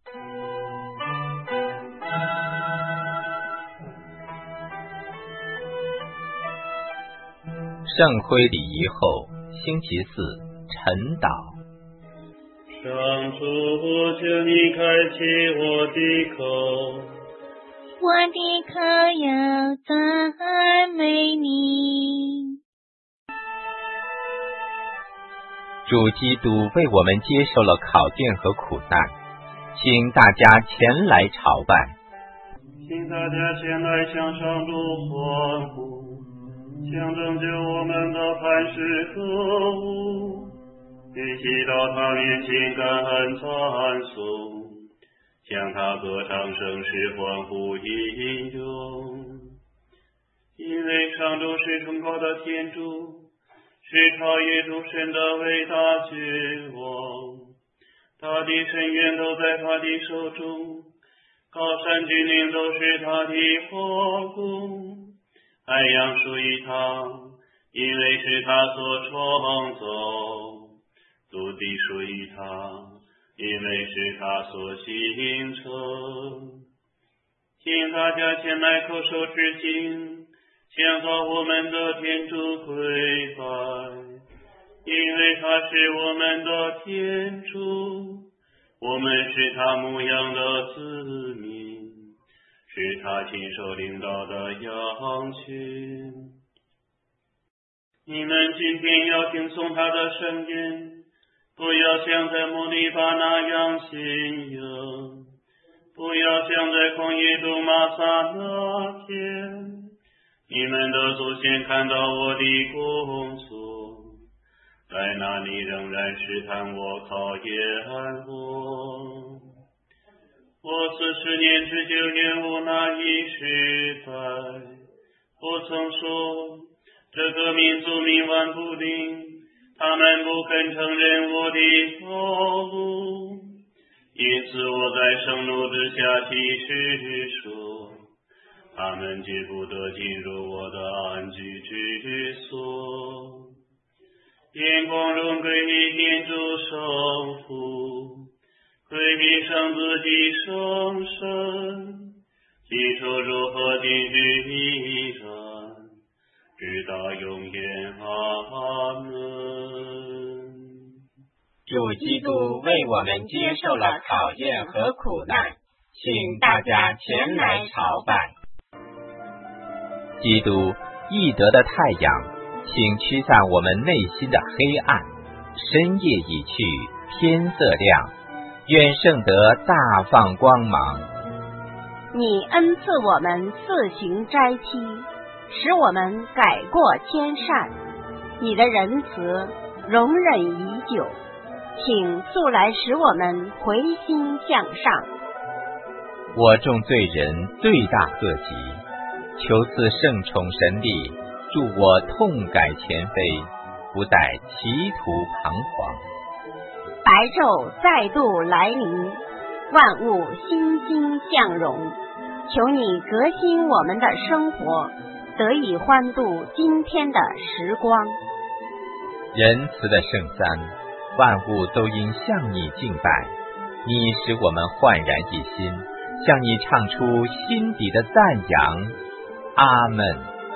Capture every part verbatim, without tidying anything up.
圣灰礼仪后，星期四晨祷。 上主，求你开启我的口， 我的口要赞美你。 主基督为我们接受了考验和苦难，请大家前来朝拜。 请大家前来向上主欢呼，向拯救我们的磐石歌舞，一起到他面前感恩赞颂，向他歌唱声势欢呼应用。因为上主是崇高的天主，是超越诸神的伟大君王，他的深渊都在他的手中，高山峻岭都是他的皇宫，海洋属于他，因为是他所创造，陆地属于他，因为是他所形成。请大家前来叩首致敬，向造我们的天主跪拜，因为他是我们的天主，我们是他牧养的子民，是他亲手领导的羊群。你们今天要听从他的声音，不要像在摩利巴那样信仰，不要像在旷野中玛撒那天。你们的祖先看到我的工作，在那里仍然试探我，考验我。我四十年之久厌恶那一时代，我曾说这个民族冥顽不灵，他们不肯承认我的道路，因此我在盛怒之下起誓说，他们绝不得进入我的安居之所。眼光荣归于天主圣父，归于圣子及圣神，起初如何今日依然，直到永远。阿门。 主基督为我们接受了考验和苦难，请大家前来朝拜。基督义德的太阳，请驱散我们内心的黑暗。深夜已去，天色亮，愿圣德大放光芒。 你恩赐我们四行斋期，使我们改过迁善，你的仁慈容忍已久，请速来使我们回心向上。 我众罪人罪大恶极，求赐圣宠神力，助我痛改前非，不再歧途彷徨。 白昼再度来临，万物欣欣向荣，求你革新我们的生活，得以欢度今天的时光。 仁慈的圣三，万物都应向你敬拜，你使我们焕然一新，向你唱出心底的赞扬。阿们。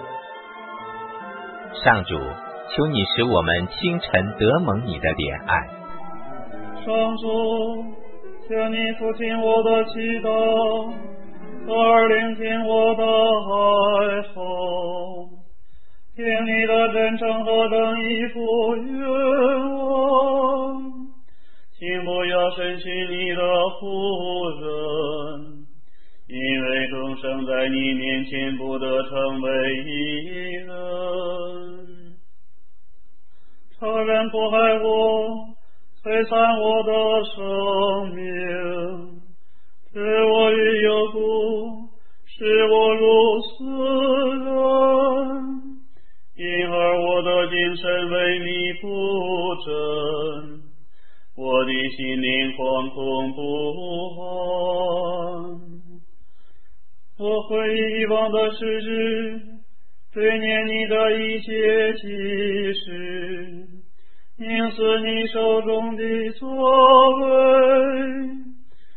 上主，求你使我们清晨得蒙你的怜爱。 上主，求你俯听我的祈祷，而聆听我的哀嚎，听你的真诚和正义不冤枉，请不要审讯你的仆人，因为众生在你面前不得成为义人。仇人迫害我，摧残我的生命，置我于幽谷，使我如死人，因而我的精神萎靡不振，我的心灵惶恐不安。我回忆以往的事实，追念你的一切启示，凝思你手中的作为，我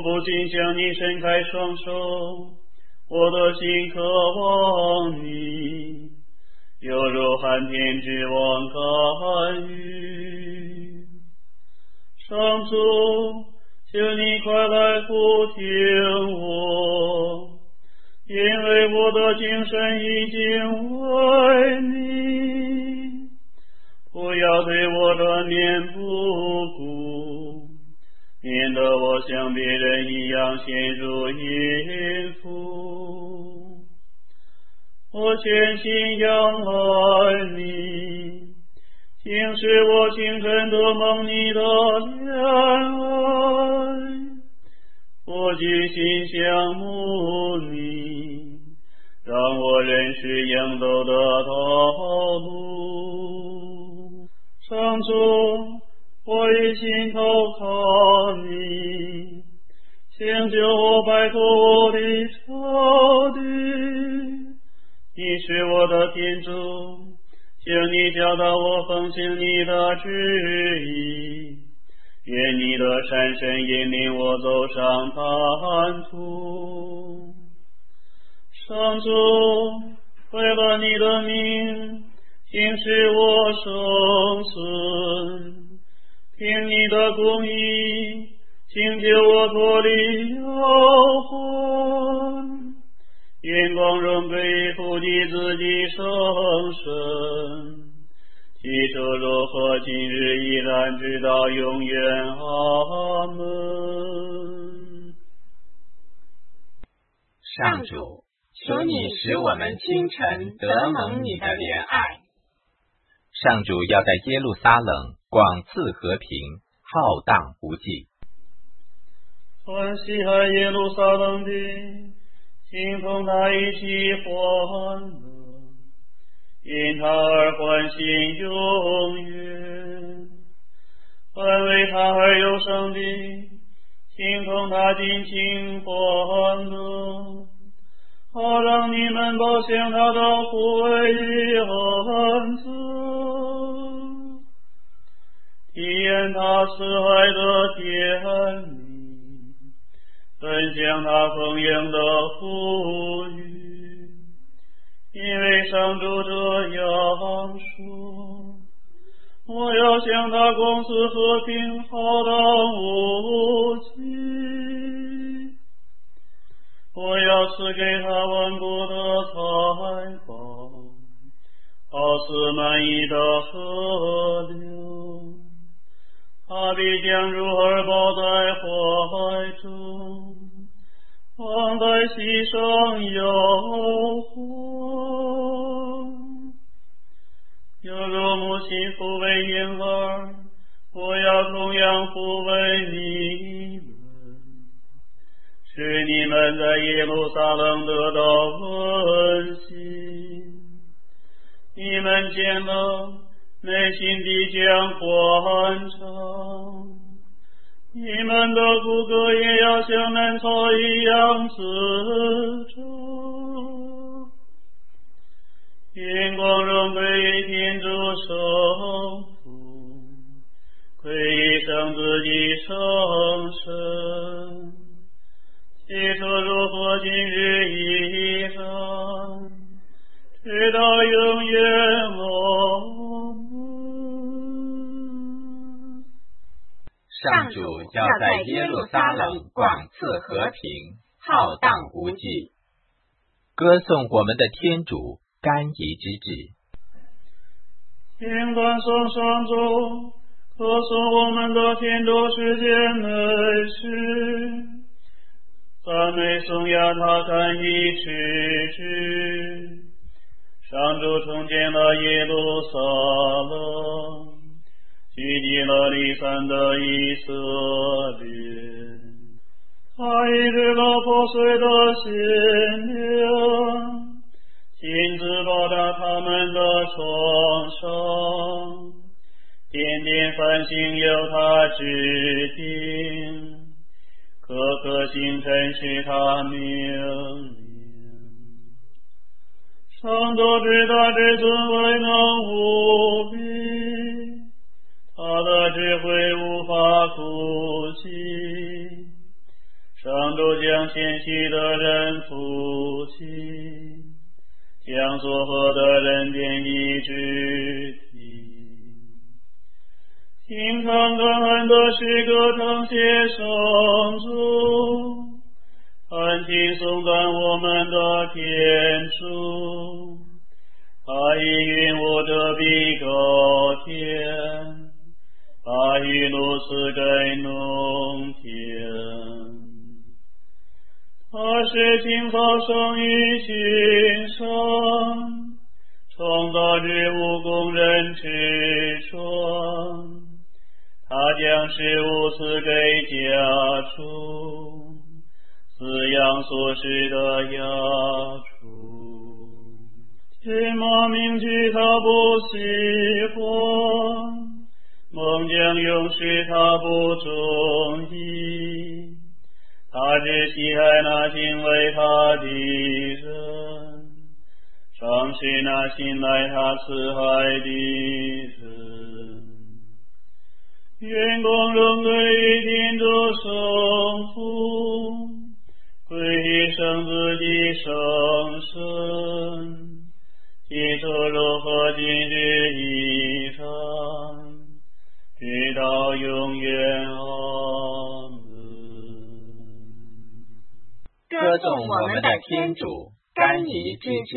不禁向你伸开双手，我的心渴望你，犹如寒天之望甘雨。上主，求你快来复听我，因为我的精神已经为你，不要对我转面不顾，免得我像别人一样陷入阴府。我全心仰赖你，竟使我清晨得蒙你的怜爱，我举心仰慕你，让我认识应走的道路。上主，我一心投靠你，请救我摆脱我的仇敌。你是我的天主，请你教导我奉行你的旨意，愿你的善神引领我走上坦途。上主，为了你的名，请使我生存，凭你的公义，请救我脱离妖患。愿光荣归父及子及圣神，起初如何，今日依然，直到永远。阿门。 上主，求你使我们清晨得蒙你的怜爱。上主要在耶路撒冷广赐和平，浩荡无际。 欢喜爱耶路撒冷的，请同他一起欢乐，因他而欢欣永远。凡为他而忧伤的，请同他尽情欢乐，好让你们饱享他的护卫与恩赐，体验他慈爱的甜蜜，分享他丰盈的富裕。因为上主这样说，我要向他公赐和平，浩荡无际，我要赐给他万国的财宝，好似满溢的河流，他必将乳儿抱在怀中，放在膝上摇晃，犹如母亲抚慰婴儿，我要同样抚慰你们，使你们在耶路撒冷得到温馨。你们见了，内心必将欢畅，你们的骨骼也要像嫩草一样滋长。愿光荣归于天主圣父，归于圣子及圣神，起初如何，今日依然，直到永远。阿门。 上主要在耶路撒冷广赐和平，浩荡无际。歌颂我们的天主甘饴之治。 请赞颂上主，歌颂我们的天主世界美事，赞美颂扬他甘饴之治。上主重建了耶路撒冷，聚集了离散的以色列，他医治了破碎的心灵，亲自包扎他们的创伤，点点繁星由他指定，颗颗星辰是他命令。上主至大至尊为能无比，他的智慧无法估计。 上主将谦虚的人扶起，将作恶的人贬义之地。请看感恩的诗歌称谢圣主，恳请颂赞我们的天主。他以云雾遮蔽高天，把雨露赐给农田。他使青草生于群山，创造日务供人吃穿。他将食物赐给家畜，饲养所食的家畜。天马明知他不喜欢，猛将勇士他不中意。他只喜爱那敬畏他的人，赏识那信赖他慈爱的人。愿光荣归于天主圣父，归于圣子的圣神，起初如何今日依然，直到永远。阿门。 歌颂我们的天主，甘饴之至。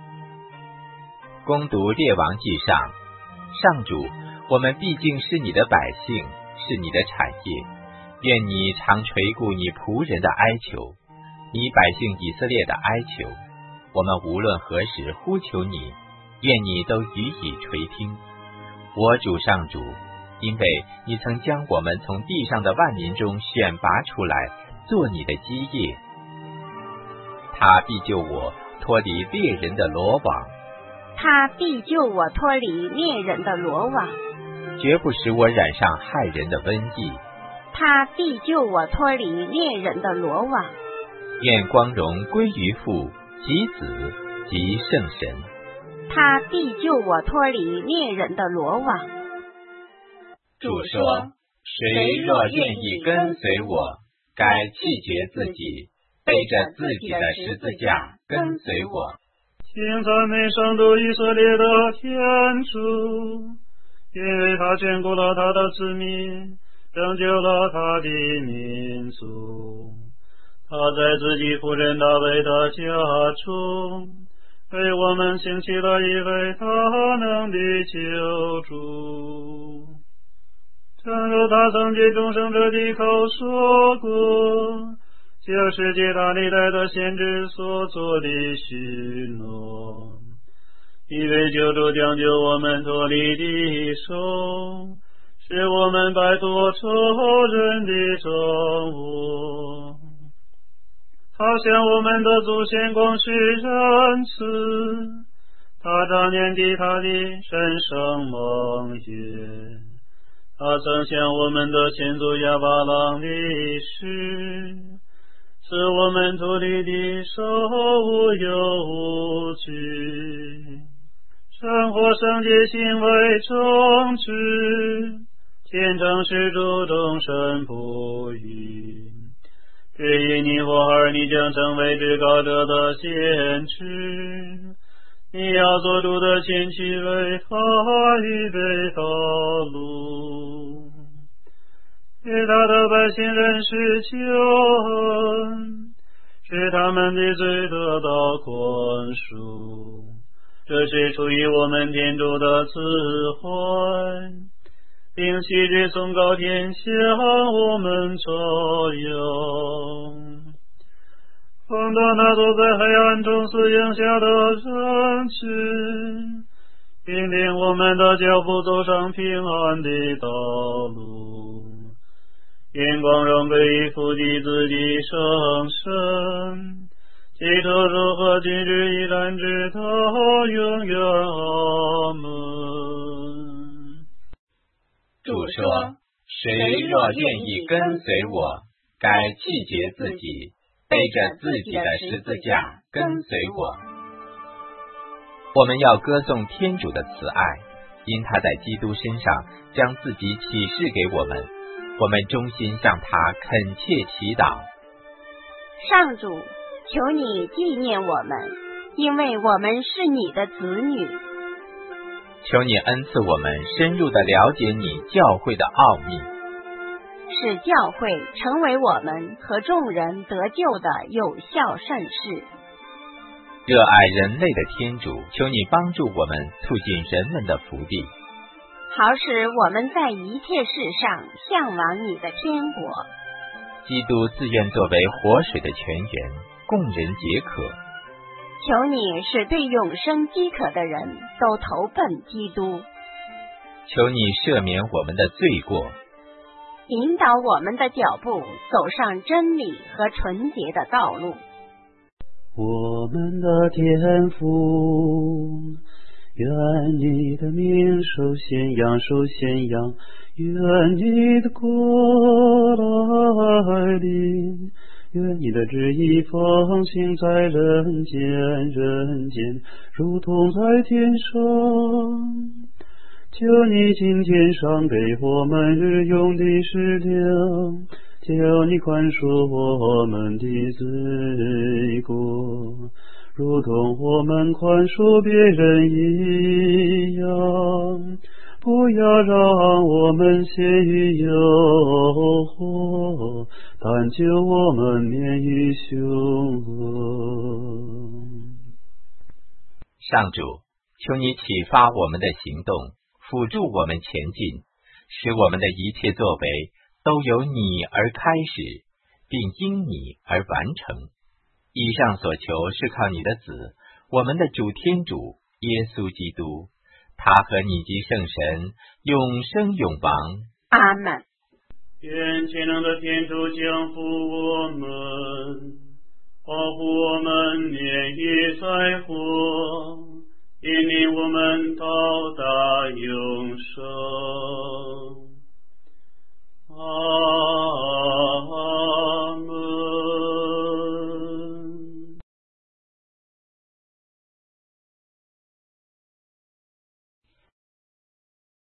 恭读列王纪上，上主，我们毕竟是你的百姓，是你的产业，愿你常垂顾你仆人的哀求，你百姓以色列的哀求。我们无论何时呼求你，愿你都予以垂听。我主上主，因为你曾将我们从地上的万民中选拔出来，做你的基业。他必救我脱离猎人的罗网， 他必救我脱离猎人的罗网， 绝不使我染上害人的瘟疫。 他必救我脱离猎人的罗网。 愿光荣归于父及子及圣神。 他必救我脱离猎人的罗网。 主说：谁若愿意跟随我，该弃绝自己，背着自己的十字架跟随我。 请赞美上主以色列的天主，因为他眷顾了他的子民，拯救了他的民族。他在自己仆人大卫的家中，为我们兴起了一位大能的救主。正如他曾借众生者的口说过，就是借他历代的先知所做的许诺，一位救主将救我们脱离敌手，使我们摆脱仇人的掌握。他向我们的祖先广施仁慈，他常念及他的神圣盟约。他曾向我们的先祖亚巴郎立誓，使我们脱离的手无忧无惧，生活圣洁行为正直，虔诚是主众生不渝。至于你或儿，你将成为至高者的先知，你要做主的前去为他预备道路，使他的百姓认识救恩，使他们的罪得到宽恕。这是出于我们天主的慈怀，并昔日从高天向我们照耀。风的那座在黑暗中死影下的人群，引领我们的脚步走上平安的道路。愿光荣归于父及子及圣神，起初如何今日依然直到永远。阿门。 主说：谁若愿意跟随我，该弃绝自己，背着自己的十字架跟随我。我们要歌颂天主的慈爱，因他在基督身上将自己启示给我们，我们衷心向他恳切祈祷。 上主，求你纪念我们，因为我们是你的子女。 求你恩赐我们深入的了解你教会的奥秘， 使教会成为我们和众人得救的有效盛事。 热爱人类的天主，求你帮助我们促进人们的福地， 好使我们在一切事上向往你的天国。 基督自愿作为活水的泉源，供人解渴。 求你使对永生饥渴的人都投奔基督。 求你赦免我们的罪过， 引导我们的脚步走上真理和纯洁的道路。 我们的天父，愿你的名受显扬，受显扬，愿你的国来临，愿你的旨意奉行在人间，人间如同在天上。求你今天赏给我们日用的食粮，求你宽恕我们的罪过，如同我们宽恕别人一样。不要让我们陷于诱惑，但救我们免于凶恶。 上主，求你启发我们的行动，辅助我们前进，使我们的一切作为都由你而开始，并因你而完成。以上所求是靠你的子，我们的主天主耶稣基督，他和你及圣神永生永王。 阿们。 愿全能的天主降福我们，保护我们年日在活，引领我们到达永生。